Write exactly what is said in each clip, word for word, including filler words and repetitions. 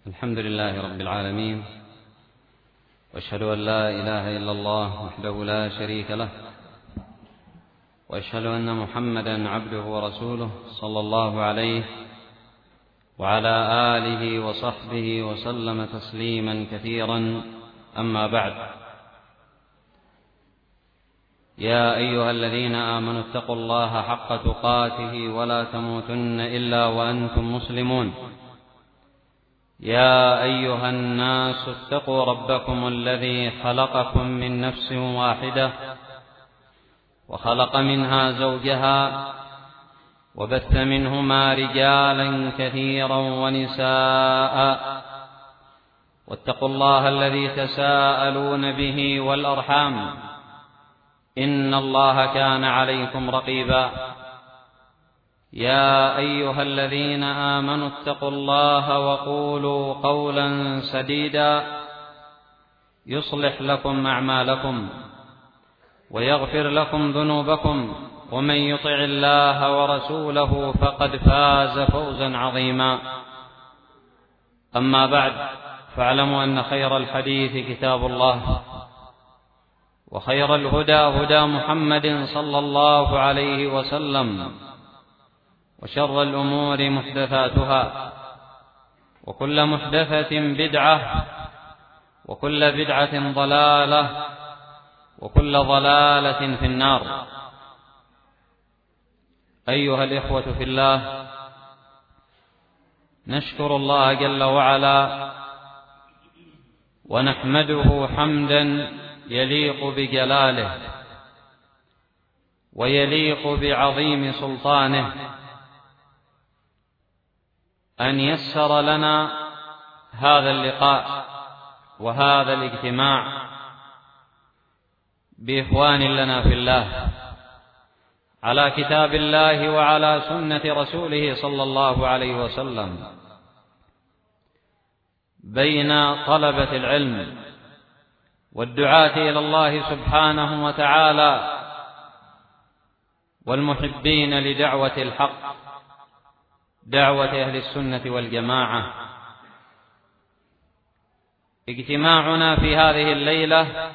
الحمد لله رب العالمين، وأشهد أن لا إله إلا الله وحده لا شريك له، وأشهد أن محمدا عبده ورسوله صلى الله عليه وعلى آله وصحبه وسلم تسليما كثيرا. أما بعد، يا أيها الذين آمنوا اتقوا الله حق تقاته ولا تموتن إلا وأنتم مسلمون. يا أيها الناس اتقوا ربكم الذي خلقكم من نفس واحدة وخلق منها زوجها وبث منهما رجالا كثيرا ونساء، واتقوا الله الذي تساءلون به والأرحام، إن الله كان عليكم رقيبا. يا أيها الذين آمنوا اتقوا الله وقولوا قولا سديدا يصلح لكم أعمالكم ويغفر لكم ذنوبكم، ومن يطع الله ورسوله فقد فاز فوزا عظيما. أما بعد، فاعلموا أن خير الحديث كتاب الله، وخير الهدى هدى محمد صلى الله عليه وسلم، وشر الأمور محدثاتها، وكل محدثة بدعة، وكل بدعة ضلالة، وكل ضلالة في النار. أيها الإخوة في الله، نشكر الله جل وعلا ونحمده حمدا يليق بجلاله ويليق بعظيم سلطانه أن يسر لنا هذا اللقاء وهذا الاجتماع بإخوان لنا في الله على كتاب الله وعلى سنة رسوله صلى الله عليه وسلم، بين طلبة العلم والدعاة إلى الله سبحانه وتعالى والمحبين لدعوة الحق، دعوة أهل السنة والجماعة. اجتماعنا في هذه الليلة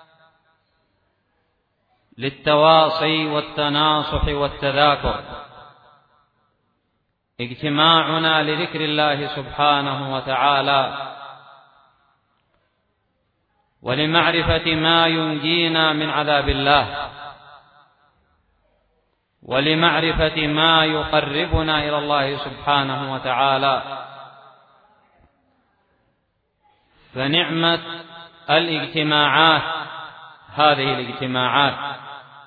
للتواصي والتناصح والتذاكر، اجتماعنا لذكر الله سبحانه وتعالى ولمعرفة ما ينجينا من عذاب الله، ولمعرفة ما يقربنا إلى الله سبحانه وتعالى. فنعمة الاجتماعات هذه الاجتماعات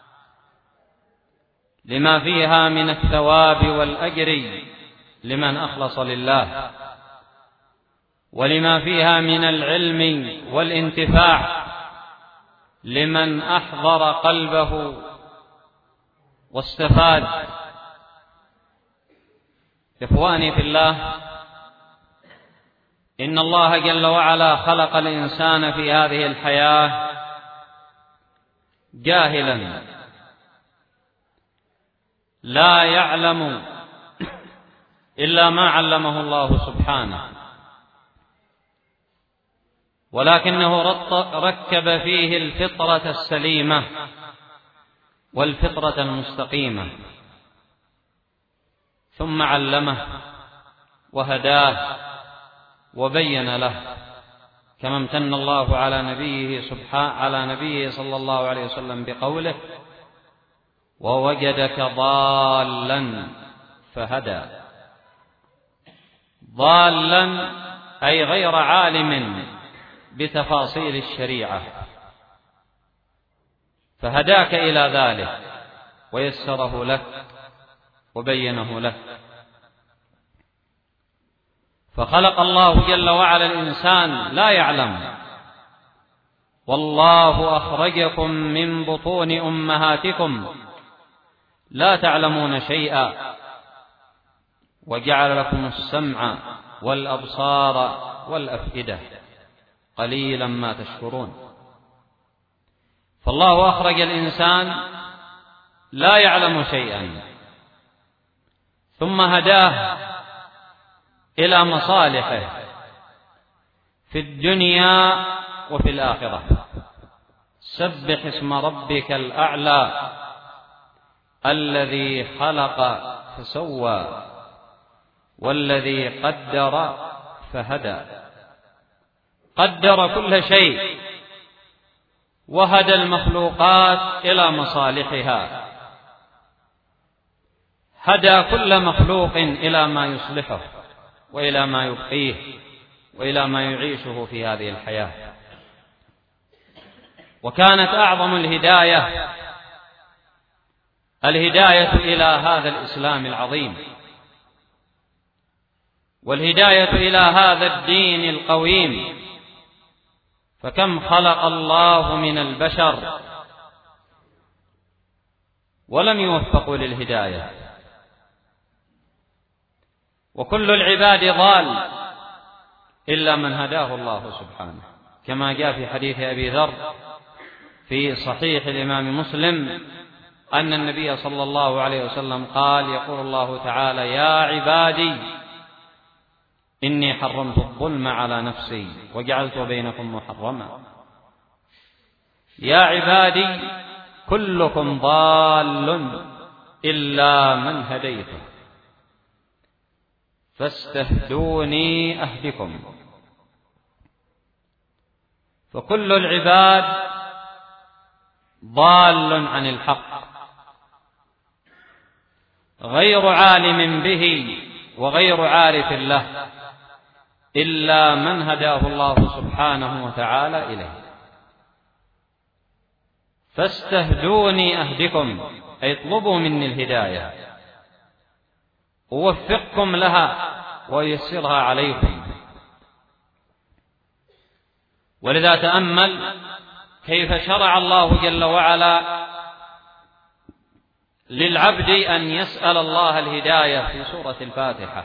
لما فيها من الثواب والأجر لمن أخلص لله، ولما فيها من العلم والانتفاع لمن أحضر قلبه واستفاد. إخواني في الله، إن الله جل وعلا خلق الإنسان في هذه الحياة جاهلا لا يعلم إلا ما علمه الله سبحانه، ولكنه ركب فيه الفطرة السليمة والفطرة المستقيمة، ثم علمه وهداه وبين له، كما امتن الله على نبيه سبحانه على نبيه صلى الله عليه وسلم بقوله: ووجدك ضالا فهدى. ضالا أي غير عالم بتفاصيل الشريعة، فهداك إلى ذلك ويسره لك وبينه لك. فخلق الله جل وعلا الإنسان لا يعلم، والله أخرجكم من بطون أمهاتكم لا تعلمون شيئا، وجعل لكم السمع والأبصار والأفئدة، قليلا ما تشكرون. فالله أخرج الإنسان لا يعلم شيئا، ثم هداه إلى مصالحه في الدنيا وفي الآخرة. سبح اسم ربك الأعلى الذي خلق فسوى والذي قدر فهدى. قدر كل شيء وهدى المخلوقات إلى مصالحها، هدى كل مخلوق إلى ما يصلحه وإلى ما يبقيه وإلى ما يعيشه في هذه الحياة. وكانت أعظم الهداية الهداية إلى هذا الإسلام العظيم، والهداية إلى هذا الدين القويم. فكم خلق الله من البشر ولم يوفقوا للهداية، وكل العباد ضال إلا من هداه الله سبحانه، كما جاء في حديث أبي ذر في صحيح الإمام مسلم أن النبي صلى الله عليه وسلم قال: يقول الله تعالى: يا عبادي إني حرمت الظلم على نفسي وجعلت بينكم محرما، يا عبادي كلكم ضال إلا من هديته فاستهدوني أهدكم. فكل العباد ضال عن الحق، غير عالم به وغير عارف له، إلا من هداه الله سبحانه وتعالى إليه. فاستهدوني أهدكم، أي اطلبوا مني الهداية أوفقكم لها ويسرها عليكم. ولذا تأمل كيف شرع الله جل وعلا للعبد أن يسأل الله الهداية في سورة الفاتحة.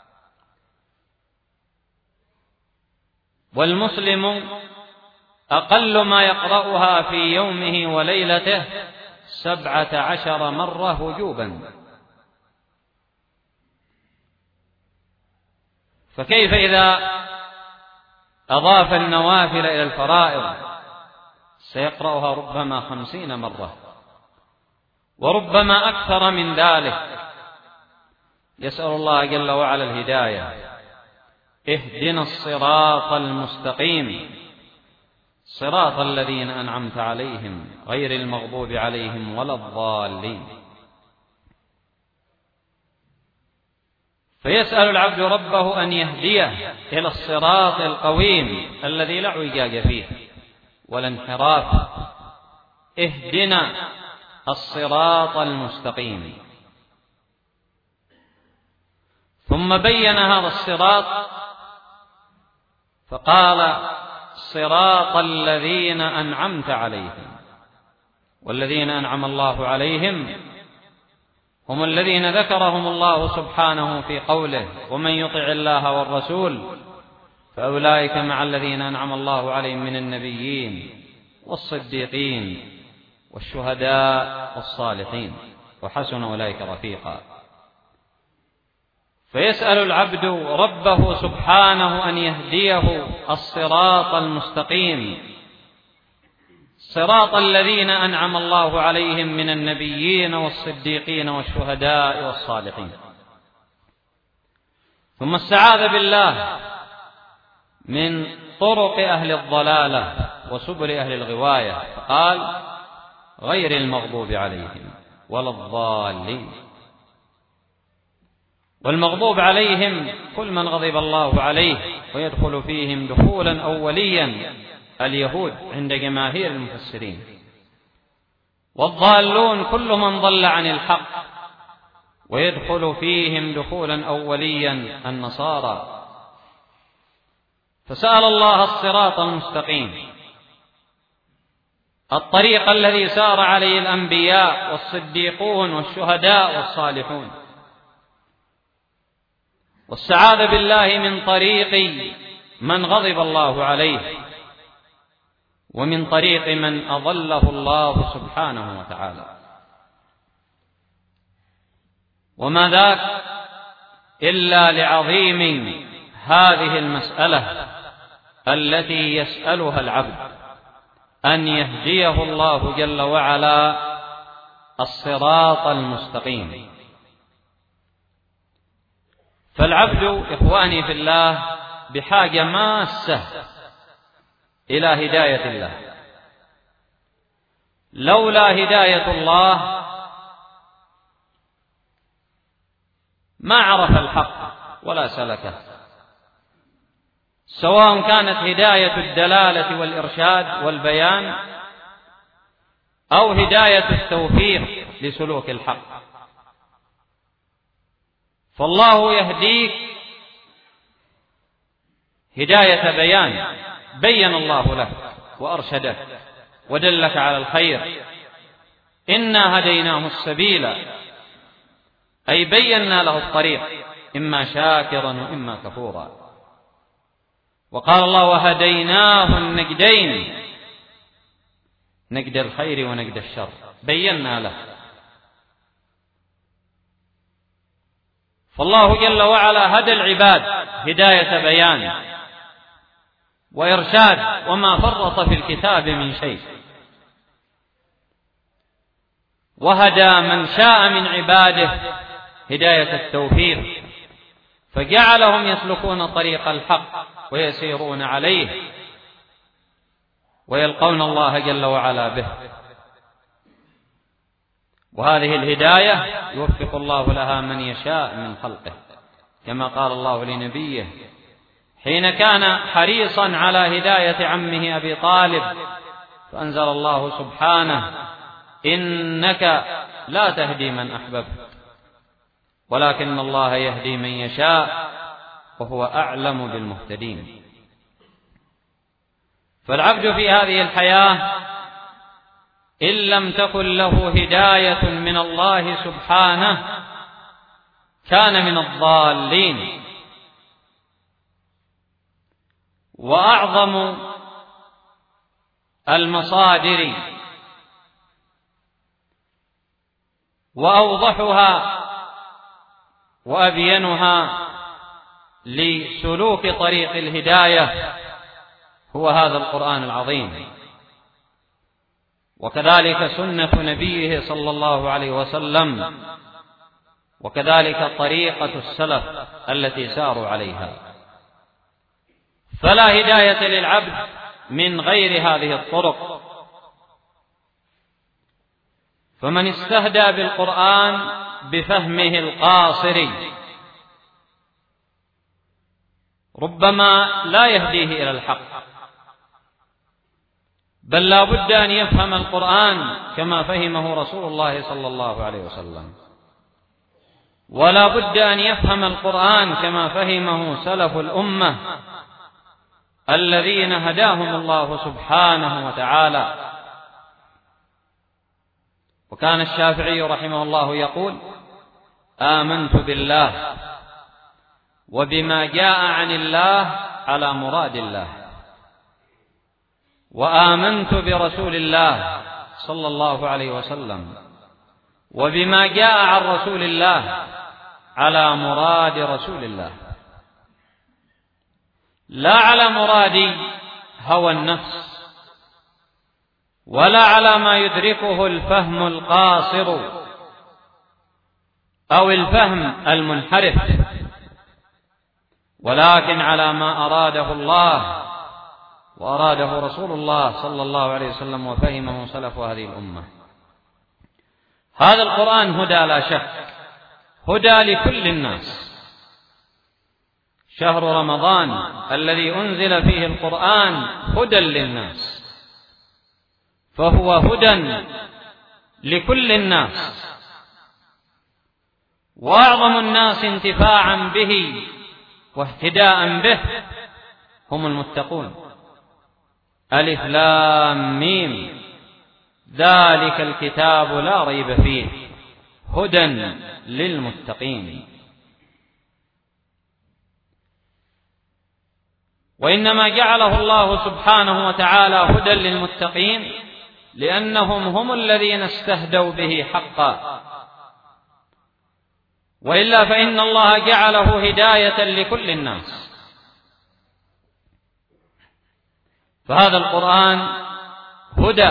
والمسلم أقل ما يقرأها في يومه وليلته سبعة عشر مرة وجوبا، فكيف إذا أضاف النوافل إلى الفرائض؟ سيقرأها ربما خمسين مرة وربما أكثر من ذلك. يسأل الله جل وعلا الهداية. اهدنا الصراط المستقيم صراط الذين أنعمت عليهم غير المغضوب عليهم ولا الضالين. فيسأل العبد ربه أن يهديه إلى الصراط القويم الذي لا اعوجاج فيه ولا انحراف. اهدنا الصراط المستقيم. ثم بين هذا الصراط فقال: صراط الذين أنعمت عليهم. والذين أنعم الله عليهم هم الذين ذكرهم الله سبحانه في قوله: ومن يطع الله والرسول فأولئك مع الذين أنعم الله عليهم من النبيين والصديقين والشهداء والصالحين وحسن أولئك رفيقا. فيسأل العبد ربه سبحانه أن يهديه الصراط المستقيم، صراط الذين أنعم الله عليهم من النبيين والصديقين والشهداء والصالحين. ثم استعاذ بالله من طرق أهل الضلالة وسبل أهل الغواية، فقال: غير المغضوب عليهم ولا الضالين. والمغضوب عليهم كل من غضب الله عليه، ويدخل فيهم دخولا أوليا اليهود عند جماهير المفسرين. والضالون كل من ضل عن الحق، ويدخل فيهم دخولا أوليا النصارى. فسأل الله الصراط المستقيم، الطريق الذي سار عليه الأنبياء والصديقون والشهداء والصالحون. واستعاذ بالله من طريق من غضب الله عليه ومن طريق من أضله الله سبحانه وتعالى. وما ذاك إلا لعظيم هذه المسألة التي يسألها العبد أن يهديه الله جل وعلا الصراط المستقيم. فالعبد إخواني في الله بحاجة ماسة إلى هداية الله. لولا هداية الله ما عرف الحق ولا سلكه، سواء كانت هداية الدلالة والإرشاد والبيان أو هداية التوفيق لسلوك الحق. فالله يهديك هداية بيان، بين الله لك وأرشدك ودلك على الخير. إنا هديناه السبيل، أي بينا له الطريق، إما شاكرا وإما كفورا. وقال الله وهديناه النجدين، نجد الخير ونجد الشر، بينا له. فالله جل وعلا هدى العباد هداية بيان وإرشاد، وما فرط في الكتاب من شيء. وهدى من شاء من عباده هداية التوفيق، فجعلهم يسلكون طريق الحق ويسيرون عليه ويلقون الله جل وعلا به. وهذه الهداية يوفق الله لها من يشاء من خلقه، كما قال الله لنبيه حين كان حريصا على هداية عمه أبي طالب، فأنزل الله سبحانه إنك لا تهدي من أحببت ولكن الله يهدي من يشاء وهو أعلم بالمهتدين. فالعبد في هذه الحياة إن لم تكن له هداية من الله سبحانه كان من الضالين. وأعظم المصادر وأوضحها وأبينها لسلوك طريق الهداية هو هذا القرآن العظيم، وكذلك سنة نبيه صلى الله عليه وسلم، وكذلك طريقة السلف التي ساروا عليها. فلا هداية للعبد من غير هذه الطرق. فمن استهدى بالقرآن بفهمه القاصر ربما لا يهديه إلى الحق، بل لا بد أن يفهم القرآن كما فهمه رسول الله صلى الله عليه وسلم، ولا بد أن يفهم القرآن كما فهمه سلف الأمة الذين هداهم الله سبحانه وتعالى. وكان الشافعي رحمه الله يقول آمنت بالله وبما جاء عن الله على مراد الله، وآمنت برسول الله صلى الله عليه وسلم وبما جاء عن رسول الله على مراد رسول الله، لا على مراد هوى النفس ولا على ما يدركه الفهم القاصر أو الفهم المنحرف، ولكن على ما أراده الله وأراده رسول الله صلى الله عليه وسلم وفهمه سلف هذه الأمة. هذا القرآن هدى لا شك، هدى لكل الناس. شهر رمضان الذي أنزل فيه القرآن هدى للناس، فهو هدى لكل الناس. وأعظم الناس انتفاعا به واهتداء به هم المتقون. ألف لام ميم ذلك الكتاب لا ريب فيه هدى للمتقين. وإنما جعله الله سبحانه وتعالى هدى للمتقين لأنهم هم الذين استهدوا به حقا، وإلا فإن الله جعله هداية لكل الناس. فهذا القرآن هدى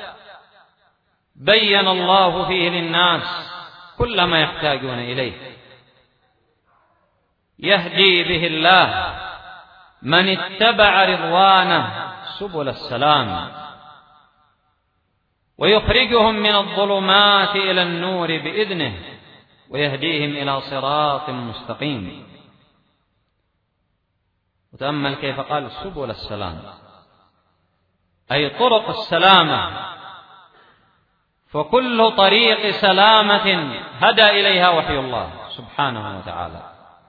بين الله فيه للناس كل ما يحتاجون إليه، يهدي به الله من اتبع رضوانه سبل السلام، ويخرجهم من الظلمات إلى النور بإذنه، ويهديهم إلى صراط مستقيم. وتأمل كيف قال سبل السلام، أي طرق السلامة، فكل طريق سلامة هدى إليها وحي الله سبحانه وتعالى،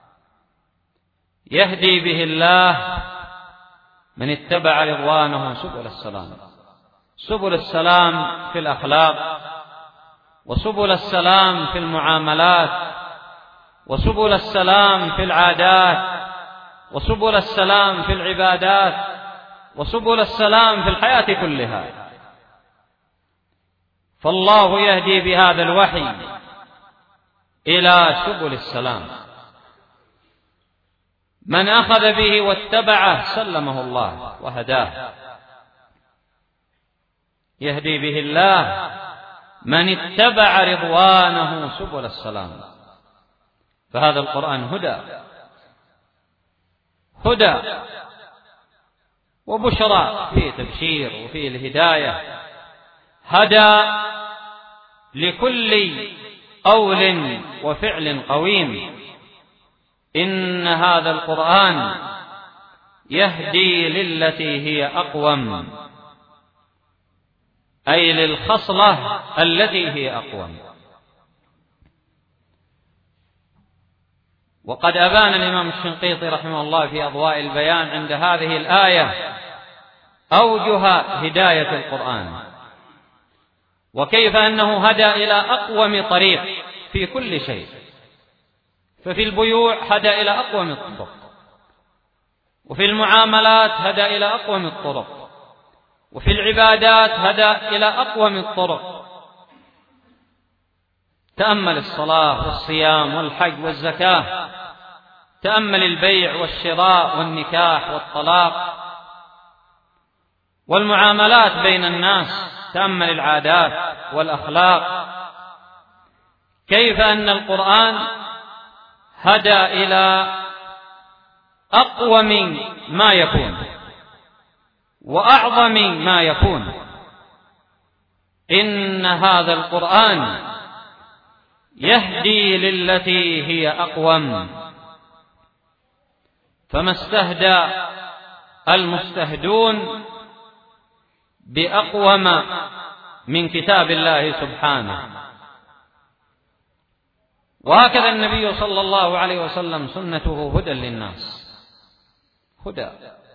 يهدي به الله من اتبع رضوانه سبل السلام. سبل السلام في الأخلاق، وسبل السلام في المعاملات، وسبل السلام في العادات، وسبل السلام في العبادات، وسبل السلام في الحياة كلها. فالله يهدي بهذا الوحي إلى سبل السلام، من أخذ به واتبعه سلمه الله وهداه. يهدي به الله من اتبع رضوانه سبل السلام. فهذا القرآن هدى هدى وبشرى، فيه تبشير وفيه الهداية، هدى لكل قول وفعل قويم. إن هذا القرآن يهدي للتي هي أقوم، أي للخصلة التي هي أقوم. وقد أبان الإمام الشنقيطي رحمه الله في أضواء البيان عند هذه الآية أوجه هداية القرآن، وكيف أنه هدى إلى أقوم طريق في كل شيء. ففي البيوع هدى إلى أقوم الطرق، وفي المعاملات هدى إلى أقوم الطرق، وفي العبادات هدى إلى أقوم الطرق. تأمل الصلاة والصيام والحج والزكاة، تأمل البيع والشراء والنكاح والطلاق والمعاملات بين الناس، تأمل العادات والأخلاق، كيف أن القرآن هدى إلى أقوم ما يكون وأعظم ما يكون. إن هذا القرآن يهدي للتي هي أقوم، فما استهدى المستهدون بأقوم من كتاب الله سبحانه. وهكذا النبي صلى الله عليه وسلم سنته هدى للناس، هدى،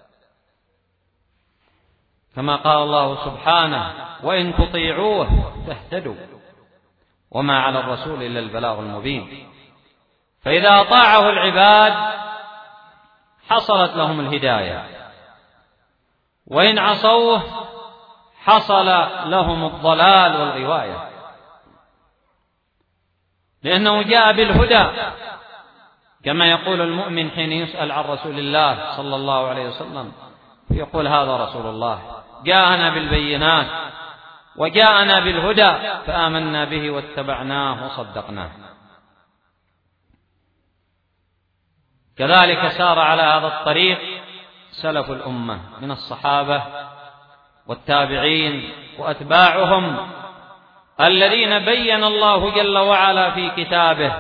كما قال الله سبحانه: وإن تطيعوه تهتدوا وما على الرسول إلا البلاغ المبين. فإذا أطاعه العباد حصلت لهم الهداية، وإن عصوه حصل لهم الضلال والغواية، لأنه جاء بالهدى، كما يقول المؤمن حين يسأل عن رسول الله صلى الله عليه وسلم يقول: هذا رسول الله جاءنا بالبينات وجاءنا بالهدى فآمنا به واتبعناه وصدقناه. كذلك سار على هذا الطريق سلف الأمة من الصحابة والتابعين وأتباعهم، الذين بين الله جل وعلا في كتابه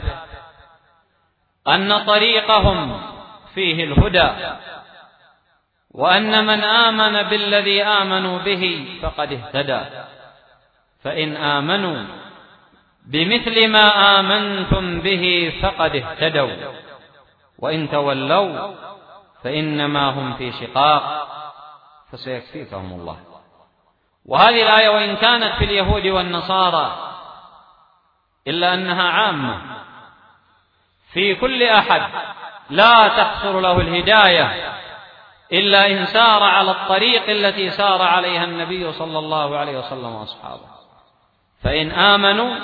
أن طريقهم فيه الهدى، وأن من آمن بالذي آمنوا به فقد اهتدى. فإن آمنوا بمثل ما آمنتم به فقد اهتدوا، وإن تولوا فإنما هم في شقاق فسيكفيكهم الله. وهذه الآية وإن كانت في اليهود والنصارى إلا أنها عامة في كل أحد، لا تحصل له الهداية إلا إن سار على الطريق التي سار عليها النبي صلى الله عليه وسلم وأصحابه. فإن آمنوا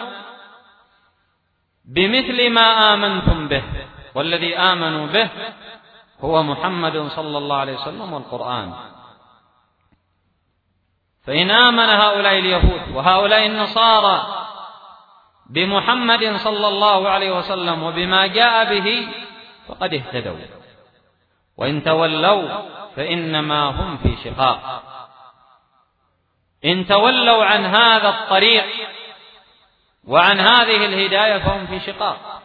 بمثل ما آمنتم به، والذي آمنوا به هو محمد صلى الله عليه وسلم والقرآن. فإن آمن هؤلاء اليهود وهؤلاء النصارى بمحمد صلى الله عليه وسلم وبما جاء به فقد اهتدوا، وإن تولوا فإنما هم في شقاق. إن تولوا عن هذا الطريق وعن هذه الهداية فهم في شقاق.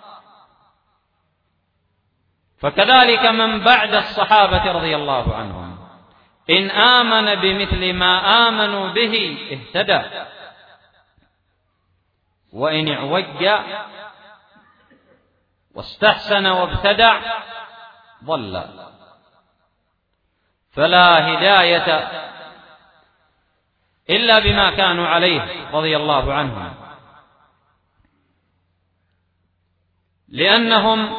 فكذلك من بعد الصحابة رضي الله عنهم إن آمن بمثل ما آمنوا به اهتدى، وإن اعوج واستحسن وابتدع ضل. فلا هداية إلا بما كانوا عليه رضي الله عنهم، لأنهم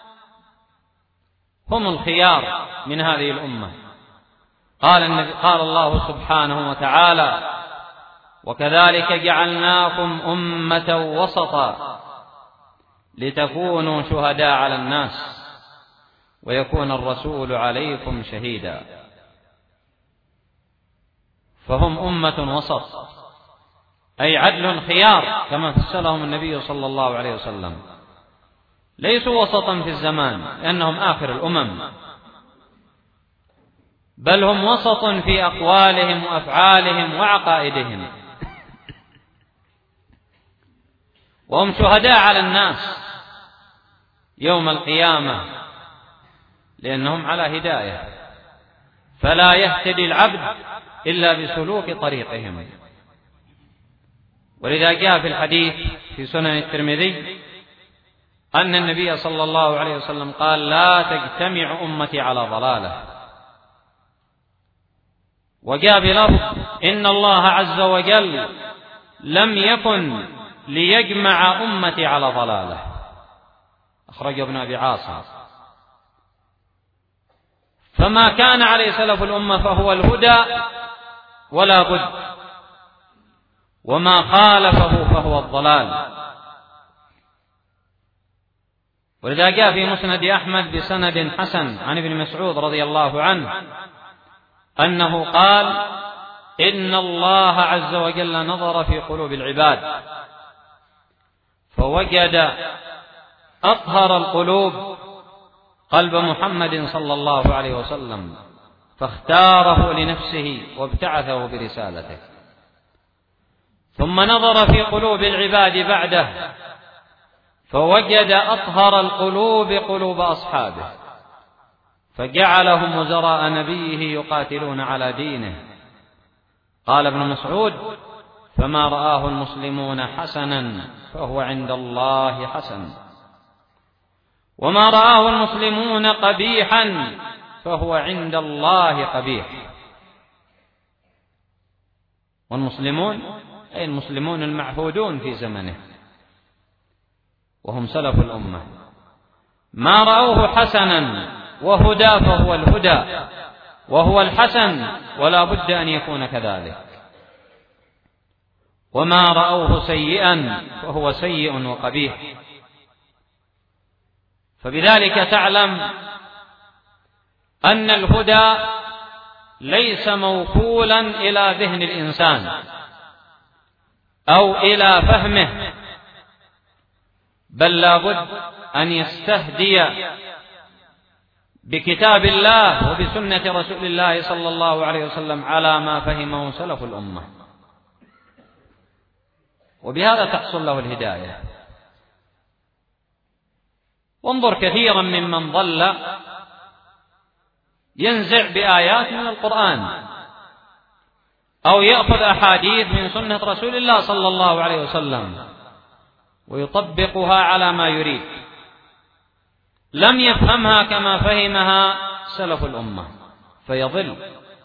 هم الخيار من هذه الأمة. قال النبي قال الله سبحانه وتعالى: وكذلك جعلناكم أمة وسطا لتكونوا شهداء على الناس ويكون الرسول عليكم شهيدا. فهم أمة وسط، أي عدل خيار كما فسرهم النبي صلى الله عليه وسلم. ليسوا وسطا في الزمان لأنهم آخر الأمم، بل هم وسط في أقوالهم وأفعالهم وعقائدهم، وهم شهداء على الناس يوم القيامة لأنهم على هداية، فلا يهتدي العبد إلا بسلوك طريقهم. ولذا جاء في الحديث في سنن الترمذي أن النبي صلى الله عليه وسلم قال: لا تجتمع أمتي على ضلالة. وجاء بلفظ: إن الله عز وجل لم يكن ليجمع أمتي على ضلالة. أخرجه ابن أبي عاصم. فما كان عليه سلف الأمة فهو الهدى ولا بد، وما خالفه فهو الضلال. ولذا جاء في مسند أحمد بسند حسن عن ابن مسعود رضي الله عنه أنه قال: إن الله عز وجل نظر في قلوب العباد فوجد أطهر القلوب قلب محمد صلى الله عليه وسلم، فاختاره لنفسه وابتعثه برسالته. ثم نظر في قلوب العباد بعده فوجد أطهر القلوب قلوب أصحابه، فجعلهم وزراء نبيه يقاتلون على دينه. قال ابن مسعود: فما رآه المسلمون حسنا فهو عند الله حسن، وما رآه المسلمون قبيحا فهو عند الله قبيح. والمسلمون أي المسلمون المعهودون في زمنه، وهم سلف الأمة، ما رأوه حسنا وهدى فهو الهدى وهو الحسن، ولا بد أن يكون كذلك. وما رأوه سيئا فهو سيء وقبيح. فبذلك تعلم أن الهدى ليس موكولا إلى ذهن الإنسان أو إلى فهمه، بل لا بد أن يستهدي بكتاب الله وبسنة رسول الله صلى الله عليه وسلم على ما فهمه سلف الأمة، وبهذا تحصل له الهداية. وانظر كثيرا ممن ضل ينزع بآيات من القرآن أو يأخذ أحاديث من سنة رسول الله صلى الله عليه وسلم ويطبقها على ما يريد، لم يفهمها كما فهمها سلف الأمة، فيضل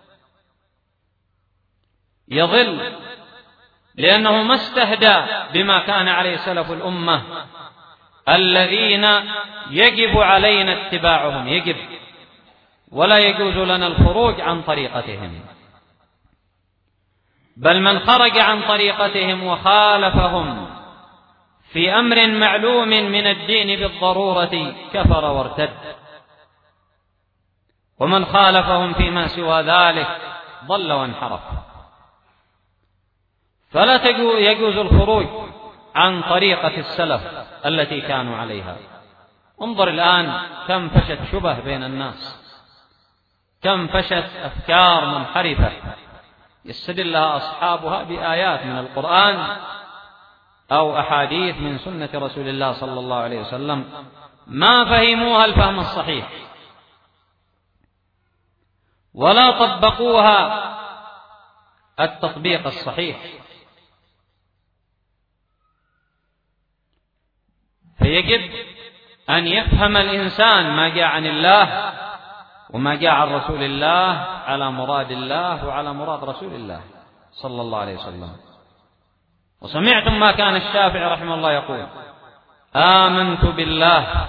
يضل لأنه ما استهدى بما كان عليه سلف الأمة الذين يجب علينا اتباعهم، يجب ولا يجوز لنا الخروج عن طريقتهم، بل من خرج عن طريقتهم وخالفهم في أمر معلوم من الدين بالضرورة كفر وارتد، ومن خالفهم فيما سوى ذلك ضل وانحرف. فلا يجوز الخروج عن طريقة السلف التي كانوا عليها. انظر الآن كم فشت شبه بين الناس، كم فشت أفكار منحرفة يستدل لها أصحابها بآيات من القرآن أو أحاديث من سنة رسول الله صلى الله عليه وسلم ما فهموها الفهم الصحيح ولا طبقوها التطبيق الصحيح. فيجب أن يفهم الإنسان ما جاء عن الله وما جاء عن رسول الله على مراد الله وعلى مراد رسول الله صلى الله عليه وسلم. وسمعتم ما كان الشافعي رحمه الله يقول: آمنت بالله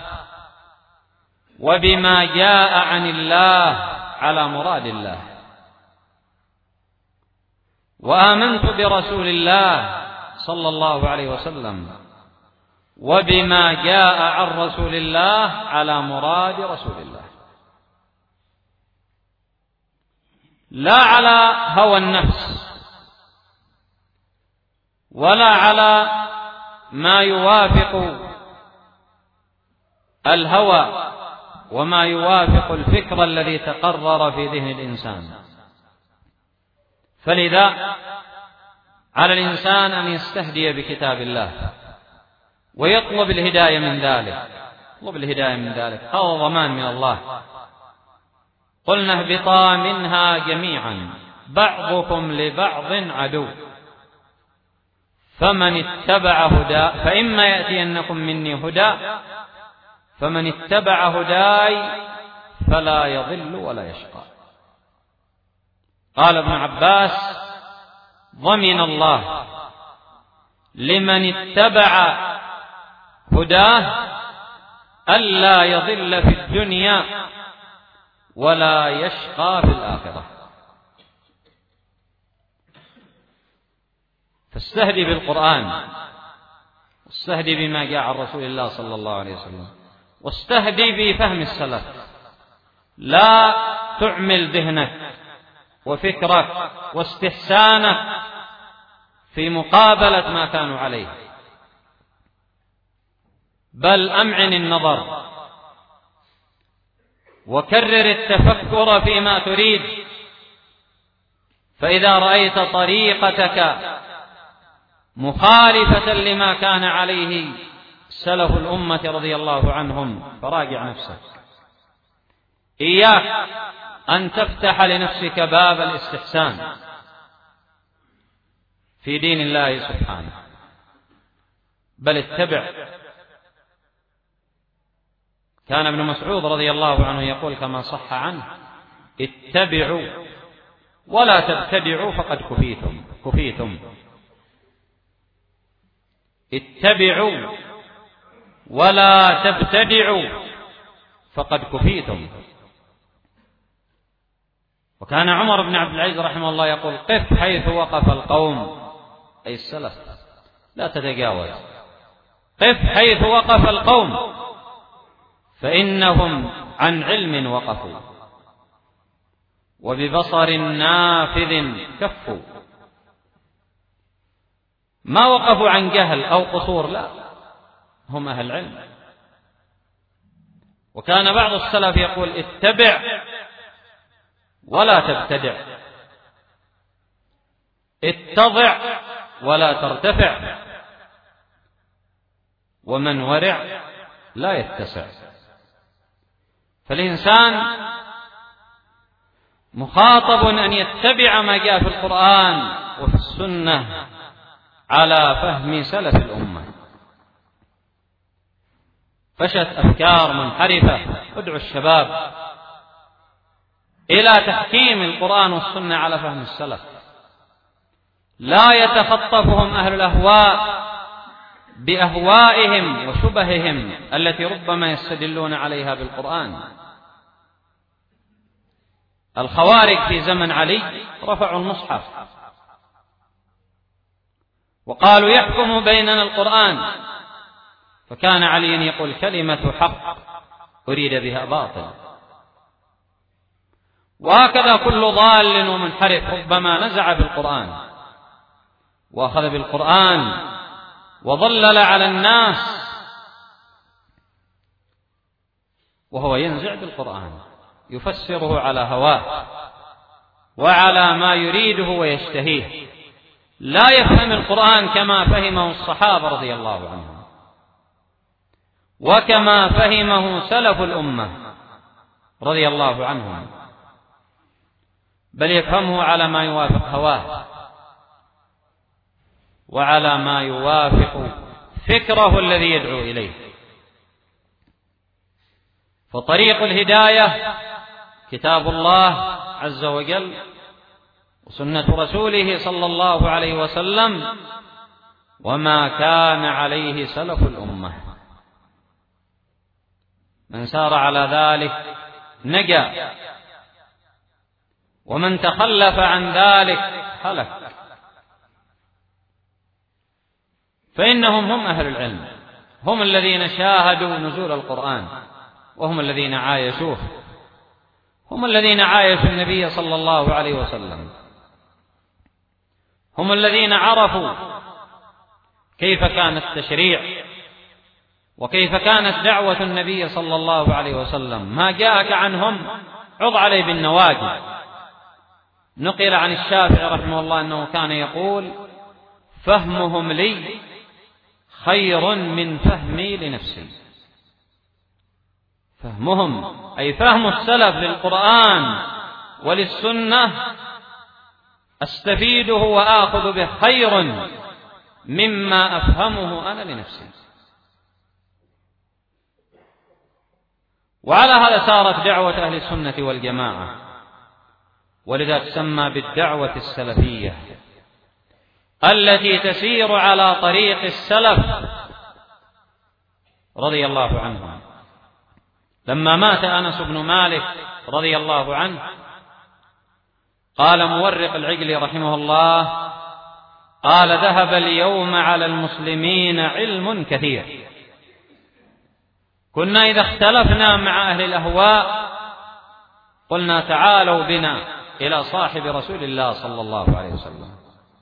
وبما جاء عن الله على مراد الله، وآمنت برسول الله صلى الله عليه وسلم وبما جاء عن رسول الله على مراد رسول الله، لا على هوى النفس ولا على ما يوافق الهوى وما يوافق الفكر الذي تقرر في ذهن الإنسان. فلذا على الإنسان أن يستهدي بكتاب الله ويطلب الهداية من ذلك، يطلب الهداية من ذلك، هذا ضمان من الله. قلنا اهبطا منها جميعا بعضكم لبعض عدو فمن اتبع هدى فإما يأتينكم مني هدى فمن اتبع هداي فلا يضل ولا يشقى. قال ابن عباس: ضمن الله لمن اتبع هداه ألا يضل في الدنيا ولا يشقى في الآخرة. فاستهدي بالقرآن، واستهدي بما جاء عن رسول الله صلى الله عليه وسلم، واستهدي بفهم السلف. لا تعمل ذهنك وفكرك واستحسانك في مقابلة ما كانوا عليه، بل أمعن النظر وكرر التفكر فيما تريد. فإذا رأيت طريقتك مخالفة لما كان عليه سلف الأمة رضي الله عنهم فراجع نفسك. إياك أن تفتح لنفسك باب الاستحسان في دين الله سبحانه، بل اتبع. كان ابن مسعود رضي الله عنه يقول كما صح عنه: اتبعوا ولا تبتدعوا فقد كفيتم كفيتم اتبعوا ولا تبتدعوا فقد كفيتم. وكان عمر بن عبد العزيز رحمه الله يقول: قف حيث وقف القوم، أي السلف، لا تتجاوز، قف حيث وقف القوم فإنهم عن علم وقفوا وببصر نافذ كفوا. ما وقفوا عن جهل أو قصور، لا، هم أهل علم. وكان بعض السلف يقول: اتبع ولا تبتدع، اتضع ولا ترتفع، ومن ورع لا يتسع. فالإنسان مخاطب أن يتبع ما جاء في القرآن وفي السنة على فهم سلف الأمة. فشت أفكار منحرفة. ادعو الشباب إلى تحكيم القرآن والسنة على فهم السلف، لا يتخطفهم أهل الأهواء بأهوائهم وشبههم التي ربما يستدلون عليها بالقرآن. الخوارج في زمن علي رفعوا المصحف وقالوا: يحكم بيننا القرآن، فكان علي يقول: كلمة حق أريد بها باطل. وهكذا كل ضال ومنحرف ربما نزع بالقرآن وأخذ بالقرآن وضلل على الناس، وهو ينزع بالقرآن يفسره على هواه وعلى ما يريده ويشتهيه، لا يفهم القرآن كما فهمه الصحابة رضي الله عنهم وكما فهمه سلف الأمة رضي الله عنهم، بل يفهمه على ما يوافق هواه وعلى ما يوافق فكره الذي يدعو إليه. فطريق الهداية كتاب الله عز وجل وسنة رسوله صلى الله عليه وسلم وما كان عليه سلف الأمة. من سار على ذلك نجا، ومن تخلف عن ذلك هلك. فإنهم هم أهل العلم، هم الذين شاهدوا نزول القرآن، وهم الذين عايشوه، هم الذين عايشوا النبي صلى الله عليه وسلم، هم الذين عرفوا كيف كان التشريع وكيف كانت دعوة النبي صلى الله عليه وسلم. ما جاءك عنهم عض عليه بالنواجذ. نقل عن الشافعي رحمه الله أنه كان يقول: فهمهم لي خير من فهمي لنفسي. فهمهم أي فهم السلف للقرآن وللسنة أستفيده وآخذ به خير مما أفهمه أنا لنفسي. وعلى هذا سارت دعوة أهل السنة والجماعة، ولذا تسمى بالدعوة السلفية التي تسير على طريق السلف رضي الله عنهم. لما مات أنس بن مالك رضي الله عنه قال مورق العقلي رحمه الله: قال ذهب اليوم على المسلمين علم كثير، كنا إذا اختلفنا مع أهل الأهواء قلنا تعالوا بنا إلى صاحب رسول الله صلى الله عليه وسلم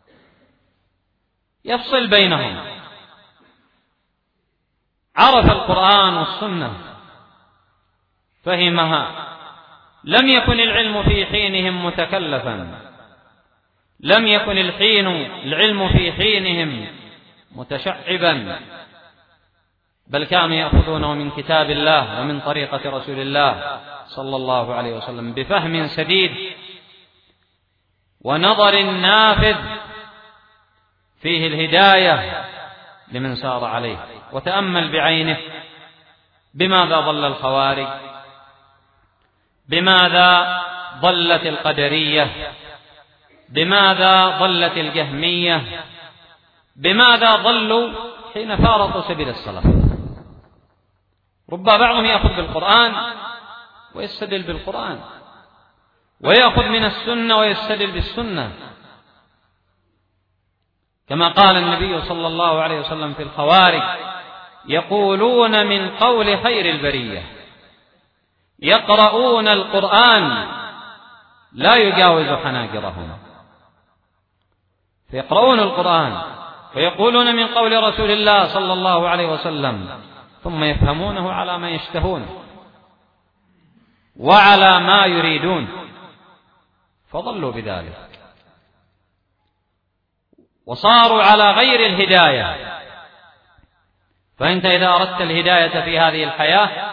يفصل بينهم. عرف القرآن والسنة فهمها، لم يكن العلم في حينهم متكلفا، لم يكن الحين العلم في حينهم متشعبا، بل كانوا يأخذونه من كتاب الله ومن طريقة رسول الله صلى الله عليه وسلم بفهم سديد ونظر نافذ فيه الهداية لمن سار عليه. وتأمل بعينه بماذا ضل الخوارج، بماذا ضلت القدرية، بماذا ضلت الجهمية، بماذا ضلوا حين فارقوا سبيل السلف. رب بعضهم يأخذ بالقرآن ويستدل بالقرآن، ويأخذ من السنة ويستدل بالسنة، كما قال النبي صلى الله عليه وسلم في الخوارج: يقولون من قول خير البرية، يقرؤون القرآن لا يجاوز حناجرهم. فيقرؤون القرآن ويقولون من قول رسول الله صلى الله عليه وسلم، ثم يفهمونه على ما يشتهون وعلى ما يريدون، فضلوا بذلك وصاروا على غير الهداية. فأنت إذا أردت الهداية في هذه الحياة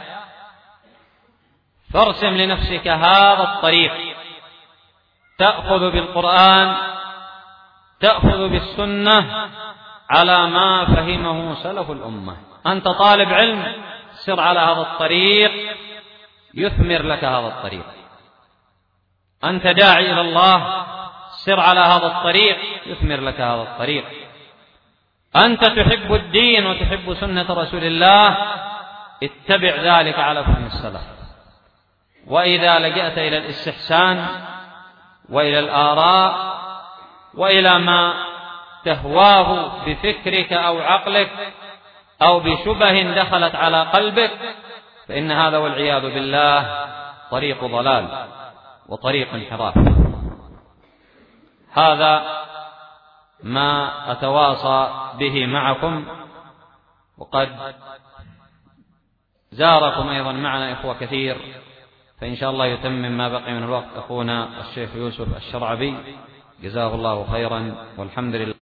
فارسم لنفسك هذا الطريق، تأخذ بالقرآن، تأخذ بالسنة على ما فهمه سلف الأمة. أنت طالب علم، سر على هذا الطريق يثمر لك هذا الطريق. أنت داعي إلى الله، سر على هذا الطريق يثمر لك هذا الطريق. أنت تحب الدين وتحب سنة رسول الله، اتبع ذلك على فهم السلف. وإذا لجأت إلى الاستحسان وإلى الآراء وإلى ما تهواه بفكرك أو عقلك أو بشبه دخلت على قلبك، فإن هذا والعياذ بالله طريق ضلال وطريق انحراف. هذا ما أتواصى به معكم، وقد زاركم أيضا معنا إخوة كثير، فإن شاء الله يتمم ما بقي من الوقت أخونا الشيخ يوسف الشرعبي، جزاه الله خيرا، والحمد لله.